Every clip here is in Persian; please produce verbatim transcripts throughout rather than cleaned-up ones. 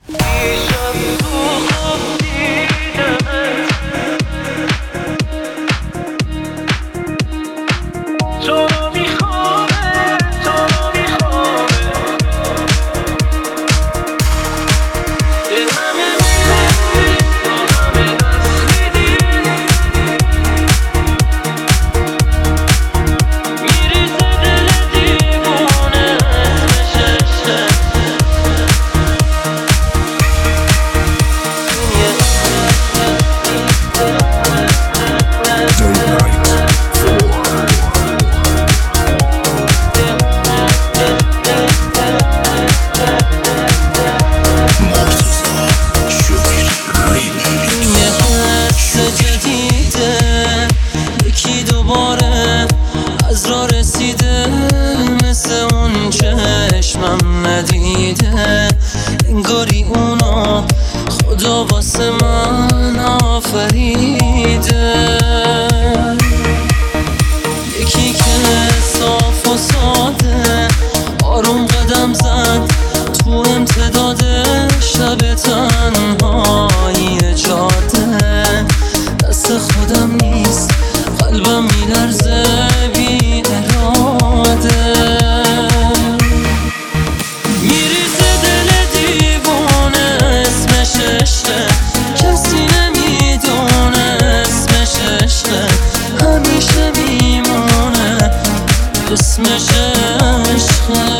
انگاری اونا خدا واسه من آفریده. یکی که صاف و ساده آروم قدم زد تو امتداد شب تنهایی جاده. دست خودم نیست قلبم میلرزه بی اراده. کسی نمیدونه اسمش عشقه، همیشه میمونه اسمش عشقه.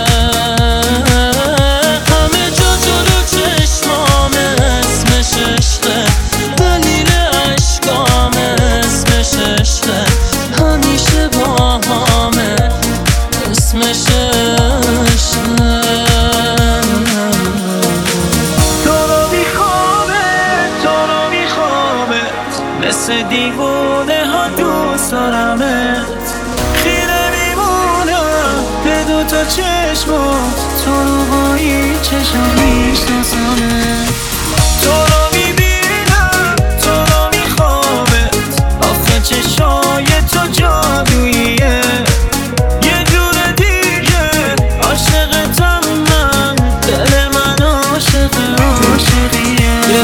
همه جا جلو چشمام اسمش عشقه، دلیل عشقام اسمش عشقه، همیشه با همه اسمش عشقه. مثل دیوونه ها دوست دارمت، خیره میمونم به دوتا چشمات، تو رو با این چشم میشناسمت. تو رو میبینم تو رو میخوامت، آخه چشای تو جادوییه. یه جور دیگه عاشقتم من، دل من عاشق عاشقیه.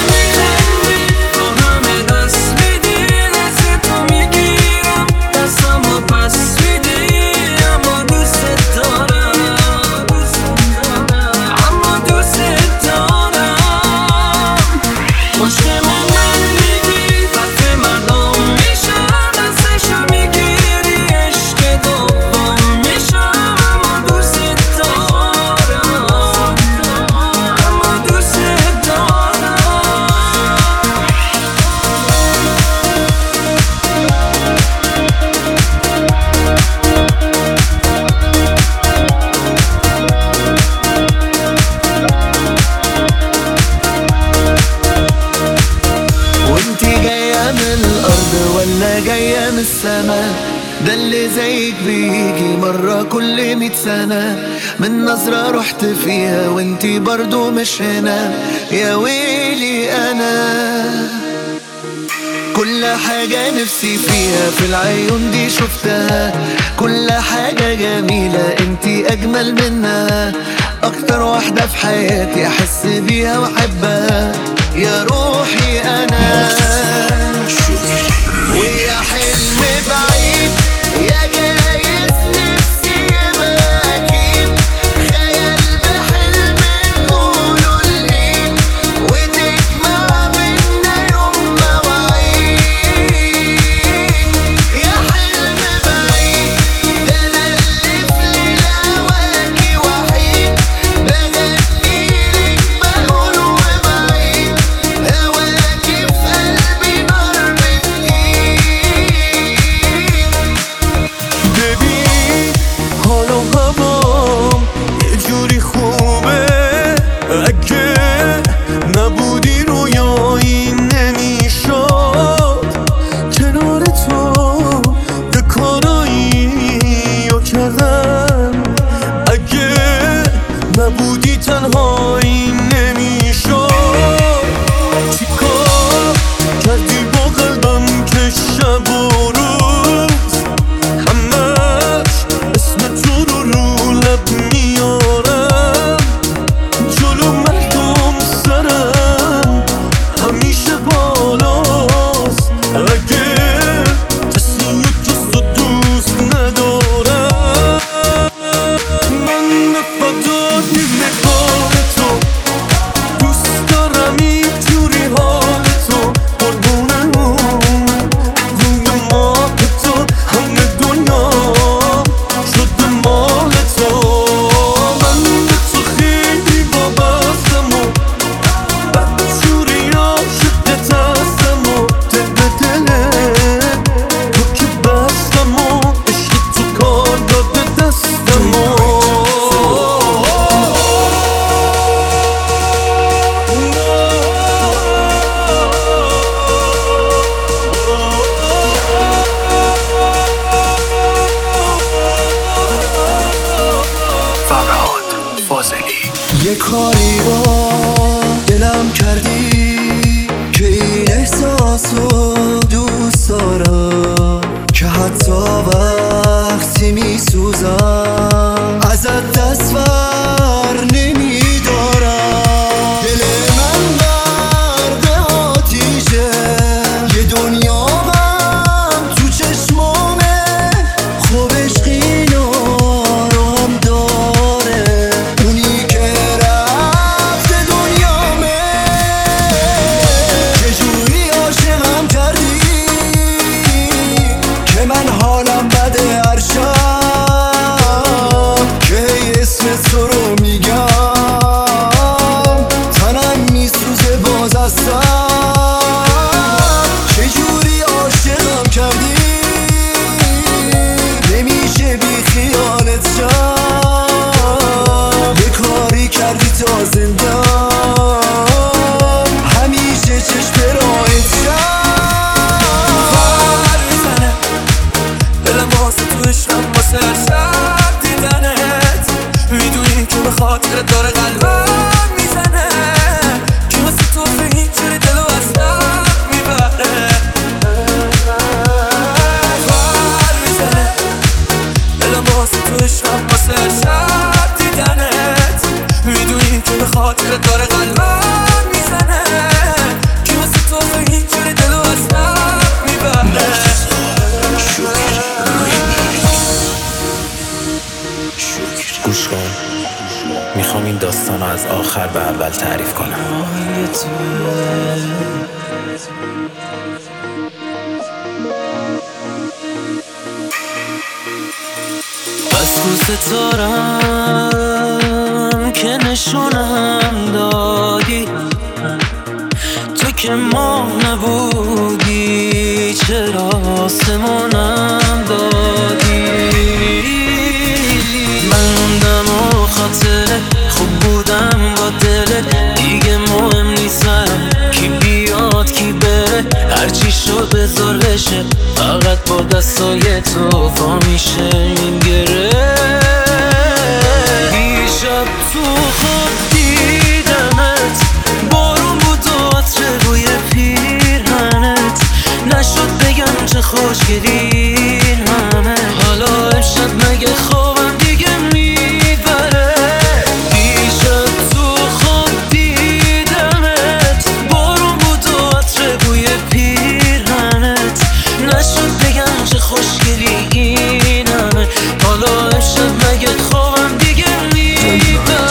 ولا جاية من السما، ده اللي زيك بيجي مرة كل مية سنة. من نظرة رحت فيها وانتي برضو مش هنا، يا ويلي أنا. كل حاجة نفسي فيها في العيون دي شفتها، كل حاجة جميلة انتي أجمل منها. أكتر واحدة في حياتي أحس بيها وأحبها، يا روحي أنا. ويا حلم بعيد يا جايز نفسي يبقى أكيد، خيال بحلم نقوله الإيد، وتجمع بينا يوم مواعيد. يا حلم بعيد ده أنا اللي في ليلة هواكي وحيد، بغنيلك بقول وبعيد، هواكي في قلبي نار بتقيد. ببین حالا هوام یه جوری خوبه، اگه نبودی رویایی نمیشد. کنار تو یه کارایی یا کردم، اگه نبودی تنهایی نمیشد. چیکار کردی با قلبم که شب و روز همش اسم تو رو رو لب میارم؟ جلو مردم تو دید نگاه تو دوست دارم اینجوری حال تو قربونمون روی ماه تو همه دنیا شده مال تو من به تو خیلی وابستم و بدجوری عاشقت هستم و دل به دله تو که بستم و عشق تو کار داده دستم و یه کاری با دلم کردی که این احساسو دوست دارم که حتی وقتی میسوزم ازت دست بر نمیدارم دل من غرق آتیشه یه دنیا غم تو چشمامه خوب عشقی نارام داره اونی که رفته دنیامه چجوری عاشقم کردی که من حالم بده هر شب که هی اسم تو رو میگم تنم میسوزه باز هستم چجوری عاشقم کردی نمیشه بی خیالت شم یه کاری کردی تا زندم همیشه چشم راهت شم بر میزنه دلم واسه تو عشقم واسه هر شب دیدنت میدونی که به خاطر داره قلبم میزنه که واسه تو اینجوری دلو از دم میبره بر میزنه دلم واسه تو عشقم واسه هر شب دیدنت میدونی که به خاطر داره قلبم میزنه که واسه تو اینجوری دلو از دم میبره گوش کن، میخوام این داستان رو از آخر به اول تعریف کنم. بس دوست دارم که نشونم دادی تو که ماه نبودی چرا آسمونم دادی من موندم و خاطره خوب بودم با دلت دیگه مهم نیستم کی بیاد کی بره هرچی شد بذار بشه فقط با دستای تو فا میشه این گره دیشب تو خواب دیدمت بارون بود و عطر بوی پیرهنت نشد بگم چه خوشگلی همه حالا امشب مگه خوابم دیگه میبره دیشب تو خواب دیدمت بارون بود و عطر بوی پیرهنت نشد بگم چه خوشگلی این همه حالا امشب مگه خوابم دیگه میبره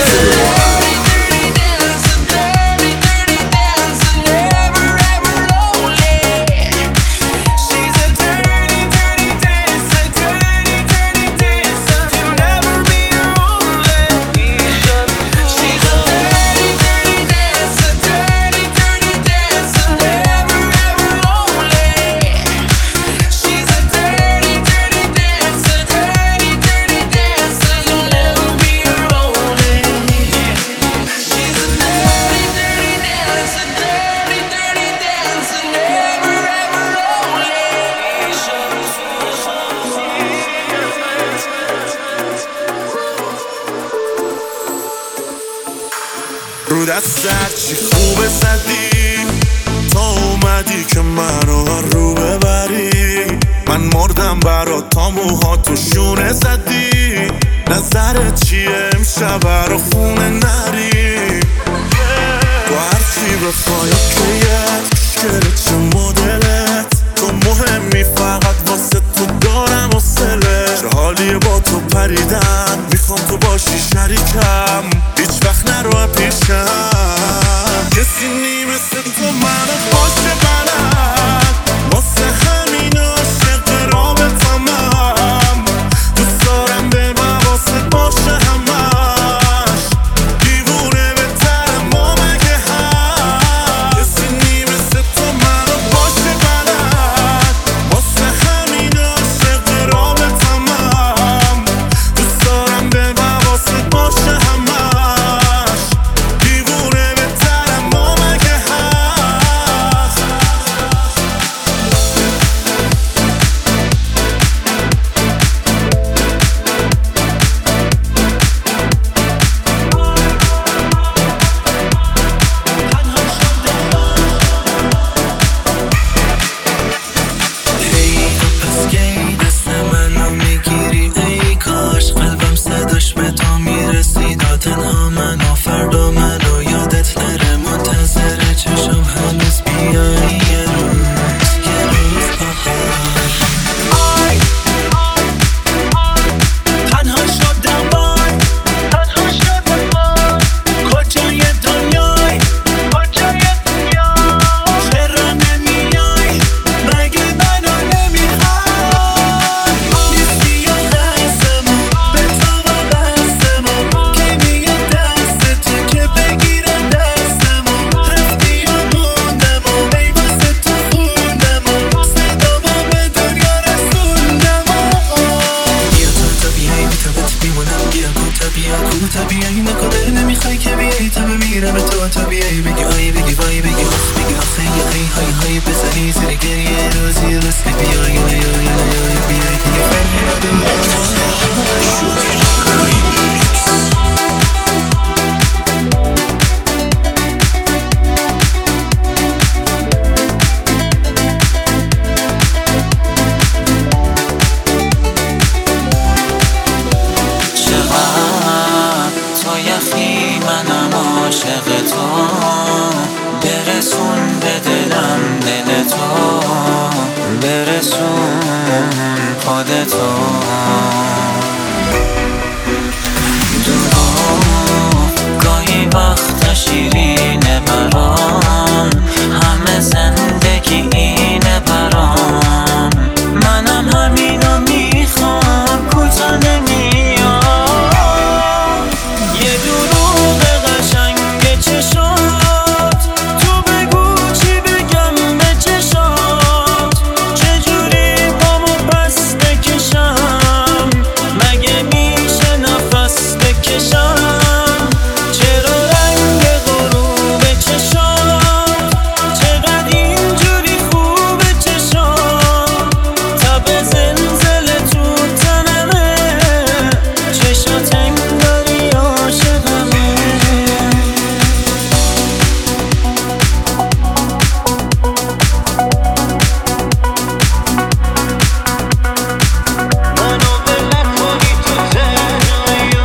رو دستت چی خوبه زدی تا اومدی که منو رو ببری من مردم برات تا موهاتو شونه زدی نظرت چیه امشب رو خونه نری تو هرچی بخوای اوکیت کشکره چه مدلت تو مهمی فقط واسه تو دارم حوصله چه حالی هوای با تو پریدن، میخوام تو باشی شریکم، هیچ وقت نرو پیشم. کسی نی مثل تو منو باشه بلد، واسه همین عاشق رابطمم. دوست دارم به حواست باشه همش، دیوونه بهتر ما مگه هست. کسی نی مثل تو منو باشه بلد، واسه همین عاشق رابطمم. دوست دارم به حواست باشه همش، دیوونه بهتر ما مگه هست. ای پس کی دست منو میگیری، ای کاش قلبم صداش به تو میرسید. تنها منو فردا منو یادت نره، منتظر چشم هنوز بیایی یه روز یه روز. آی تنها شدم وای، تنها شدم وای. کجای دنیای کجای دنیای، چرا نمیای مگه منو نمیخوای. نیستی یا دستمون به تو وابستمون، کی میاد دست تو که بگیره دستمون. رفتی یا موندمون ای واسه تو خوندمون، صدامو به دنیا رسوندمون. بیا تا تا بیایی بی تا بهت بیمونم، بیا کو تا بیا کو تا بیایی نکنه نمیخوای که بیایی تا بمیرم تو تا بیایی. بگی آی بگی وای بگی آخ بگی آخه یا ای های های بزنی زیر گریه روزی رسمی. بیا یا یا یا یا یا بیایی دیگه فرمی چقدر تو یخی منم عاشق تو، برسون به دلم دل تو، برسون خودتو. دروغ گاهی وقتا شیرینه برام، همه زندگی اینه برام. منم همینو میخوام کوتا نمیام. یه دروغ قشنگ چشات، تو بگو چی بگم به چشات. چجوری پامو پس بکشم، مگه میشه نفس بکشم. چرا رنگ غروب چشات، چقدر اینجوری خوب چشات. تب زلزله تو تنمه، چشات انگاری عاشقمه. منو ول نکنی تو تنهایی،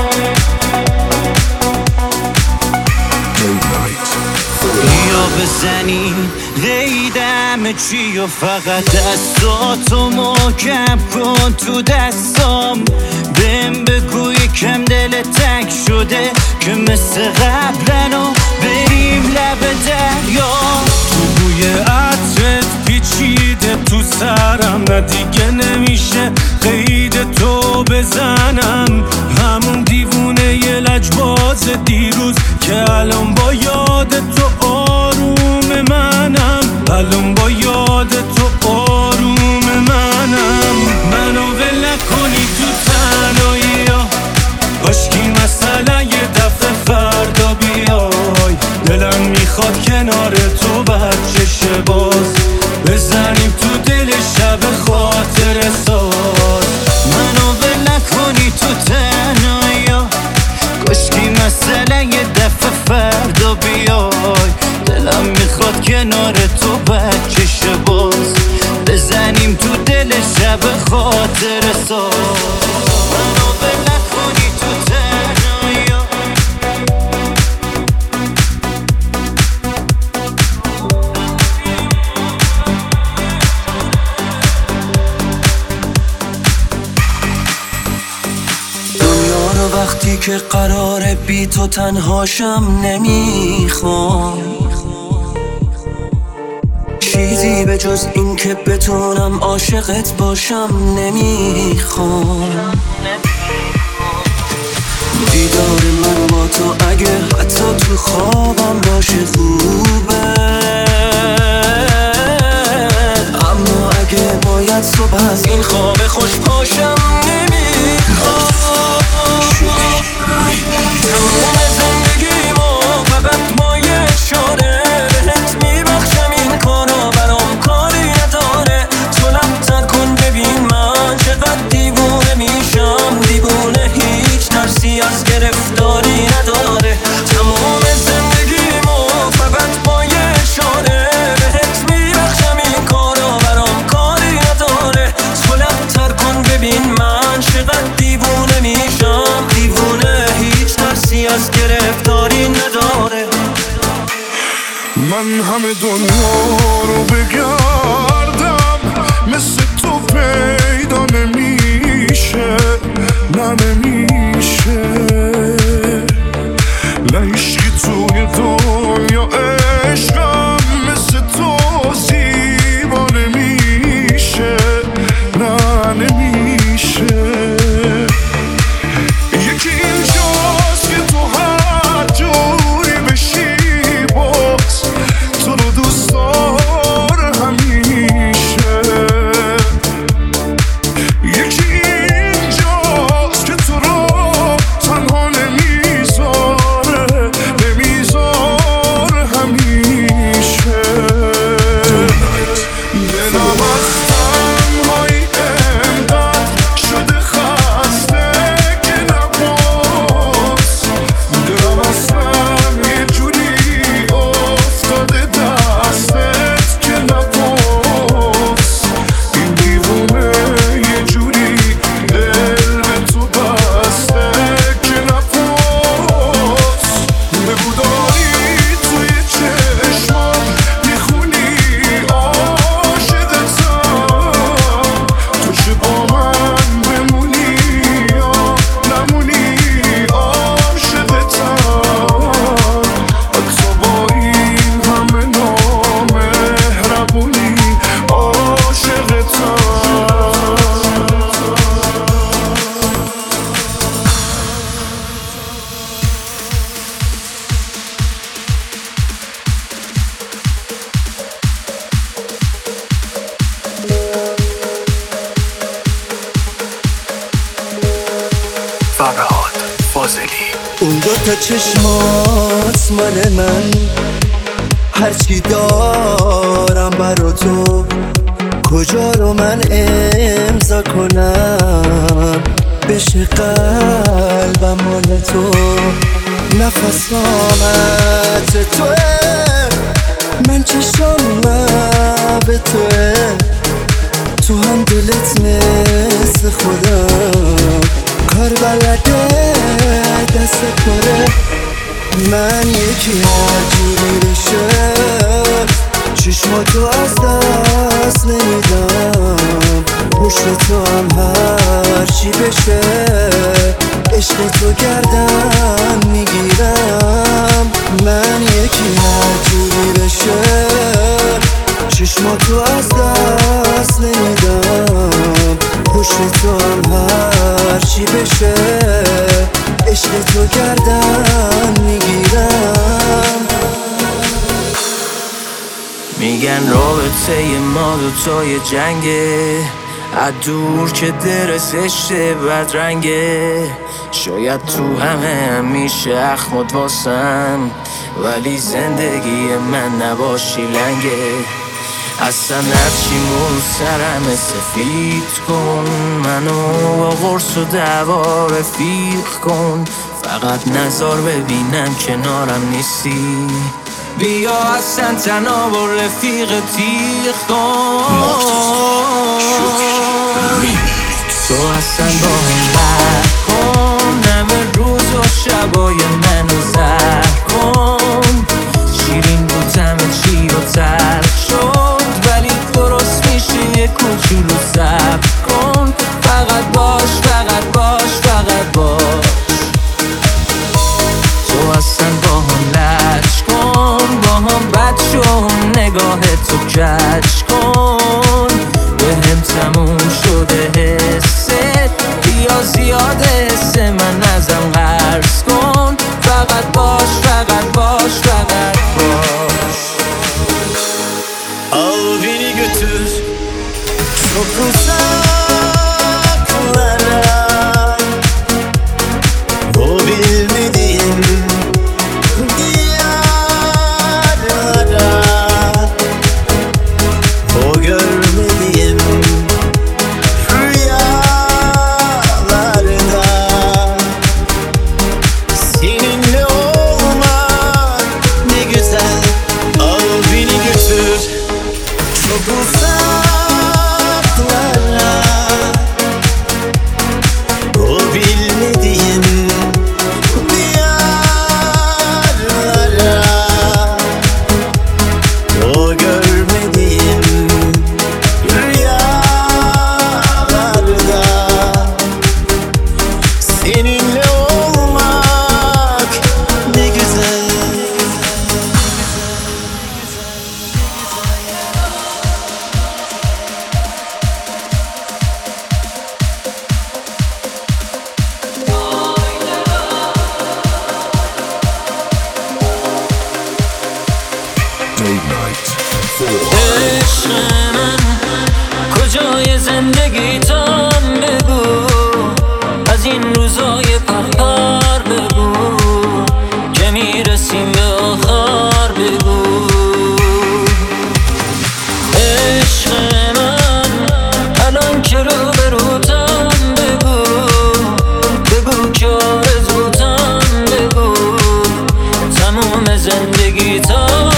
یا بزنی قیدم چی و فقط دستاتو محکم کن تو دستام. بهم بگو یکم دل تنگ شده که مثل قبلنو بریم لب دریا. تو بوی عطرت پیچیده تو سرم، نه دیگه نمیشه قید تو بزنم. همون دیوونه یه لجباز دیروز که الان با یاد تو آروم منم، الان با یاد تو آروم منم. منو ول نکنی تو تنهایی، کاشکی مثلا یه دفعه فردا بیای. دلم میخواد کنار تو بچش باز، بزنیم تو دل شب خاطر ساز. منو ول نکنی تو تنهایی، کاشکی مثلا یه دفعه فردا بیای. دلم میخواد کنار تو بچش باز، بزنیم تو دل شب خاطر ساز. منو ول نکنی تو تنهایی. که قراره بی تو تنهاشم نمیخوام، چیزی به جز این که بتونم عاشقت باشم نمیخوام. دیدار من با تو اگه حتی تو خوابم باشه خوبه، اما اگه باید صبح از این خواب خوش پاشم نمیخوام. تموم زندگیمو فقط با یه اشاره بهت میبخشم، این کارا برام کاری نداره. تو لب‌تر کن ببین من چقدر دیوونه میشم، دیوونه هیچ ترسی از گرفتاری نداره. تموم زندگیمو فقط با یه اشاره بهت میبخشم، این کارا برام کاری نداره. تو لب‌تر کن ببین من چقدر دیوونه میشم، دیوونه هیچ ترسی از گرفتاری نداره. من همه دنیا رو بگردم مثل تو پیدا نمیشه، نه نمیشه. نه عشقی توی دنیا عشقم مثل تو زیبا نمیشه، نه نمیشه. یکی اینجاست که تو هر جوری بشی باز تو رو دوست داره همیشه. یکی اینجاست که تو رو تنها نمیذاره، نمیذاره همیشه. دلم از تنهایی انقدر شده خسته که نباز، دلم اصلا یه جوری افتاده دستت که نباز. این دیوونه یه جوری دل به تو بسته که نباز. بگو داری توی چشمات میخونی عاشقتم، تو چه با من بمونی یا نمونی عاشقتم. حتی با این همه نامهربونی عاشقتم. فرهاد فاضلی. اون دو تا چشمات مال من، هرچی دارم برا تو، کجا رو من امضا کنم بشه قلبم مال تو. نفسامت توه، من چشام به توه، تو هم دلت مثل خودم، کار بلده دست پره. من یکی هر جوری بشه چشماتو از دست نمیدم، پشت تو هم هر چی بشه عشق تو گردن میگیرم. من یکی هر جوری بشه چشماتو از دست نمیدم، پشت تو هم هر چی بشه عشق تو گردن میگیرم. میگن رابطه ما دوتای جنگه، از دور که در زشته بدرنگه. شاید تو همه همیشه اخمات واسم، ولی زندگی من نباشی لنگه. اصلا هرچیمون سرم سفید کن، منو با قرص و دعوا رفیق کن. فقط نظر ببینم کنارم نیستی، بیا اصلا تنها با رفیق تیغ کن. تو اصلا با هم بر کن، همه روز و شبای منو زر کن. شیرین بود همه چی رو ترک شد، ولی درست میشه یه کوچولو صبر کن. فقط باش، فقط باش، فقط باش. نگاه تو کش کن به هم تموم شده حست بیا زیاد حس من ازم قرض کن فقط باش فقط باش فقط باش Al beni götür çok uzaklara o bilmediğim diyarlara o görmediğim rüyalarda seninle olmak ne güzel. Al beni götür çok uzaklara o bilmediğim diyarlara o görmediğim rüyalarda seninle olmak ne güzel. عشق من کجای زندگیتم بگو از این روزای پرپر بگو که میرسیم به آخر بگو عشق من الان که رو به روتم بگو بگو که آرزوتم بگو تموم زندگیتم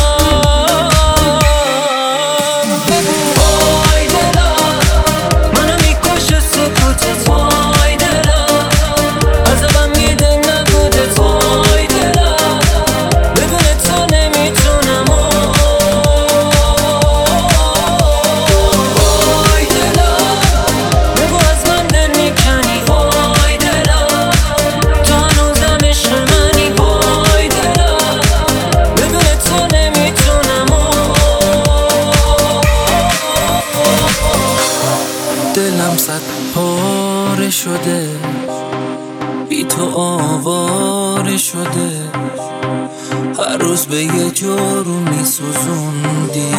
دلم صد پاره شده بی تو آواره شده هر روز به یه جورو می سوزوندی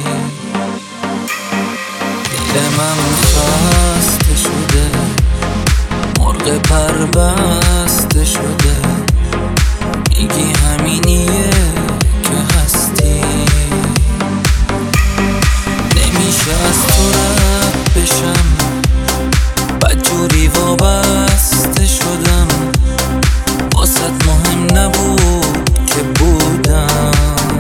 دلم خسته شده مرغ پر بسته شده میگی همینیه که هستی نمیشه از تو رد بشم بدجوری وابسته شدم واسط مهم نبود که بودم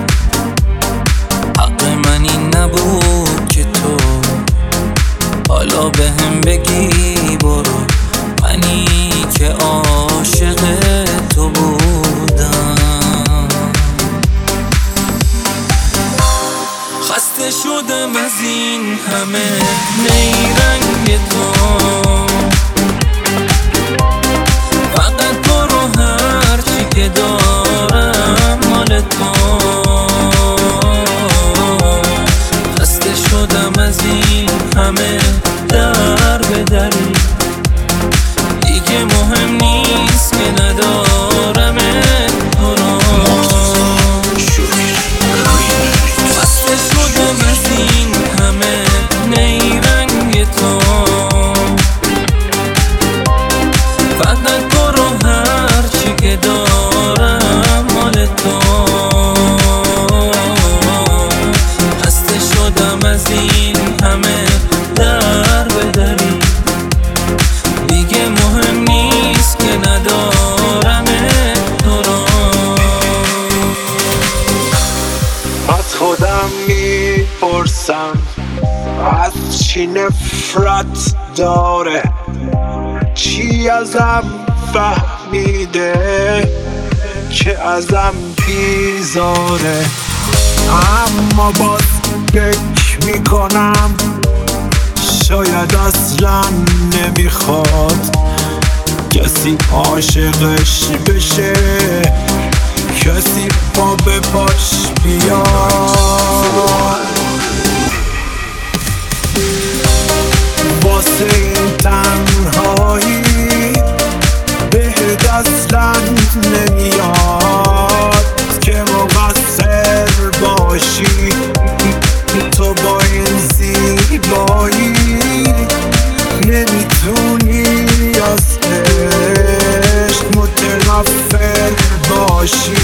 حق من این نبود که تو حالا به هم بگی برو منی که عاشق تو بودم خسته شدم از این همه نیرنگ تو فقط برو هرچی که دارم مال تو خسته شدم از این همه در به دری دیگه مهم نیست که ندارم تو رو خسته شدم از این همه نیرنگ تو فقط برو هرچی که دارم مال تو خسته شدم از این همه در به دری دیگه مهم نیست که ندارم تو رو از خودم میپرسم از چی نفرت داره چی ازم فهمیده که ازم بیزاره اما باز فکر میکنم شاید اصلا نمیخواد کسی عاشقش بشه کسی پا به پاش بیاد میشی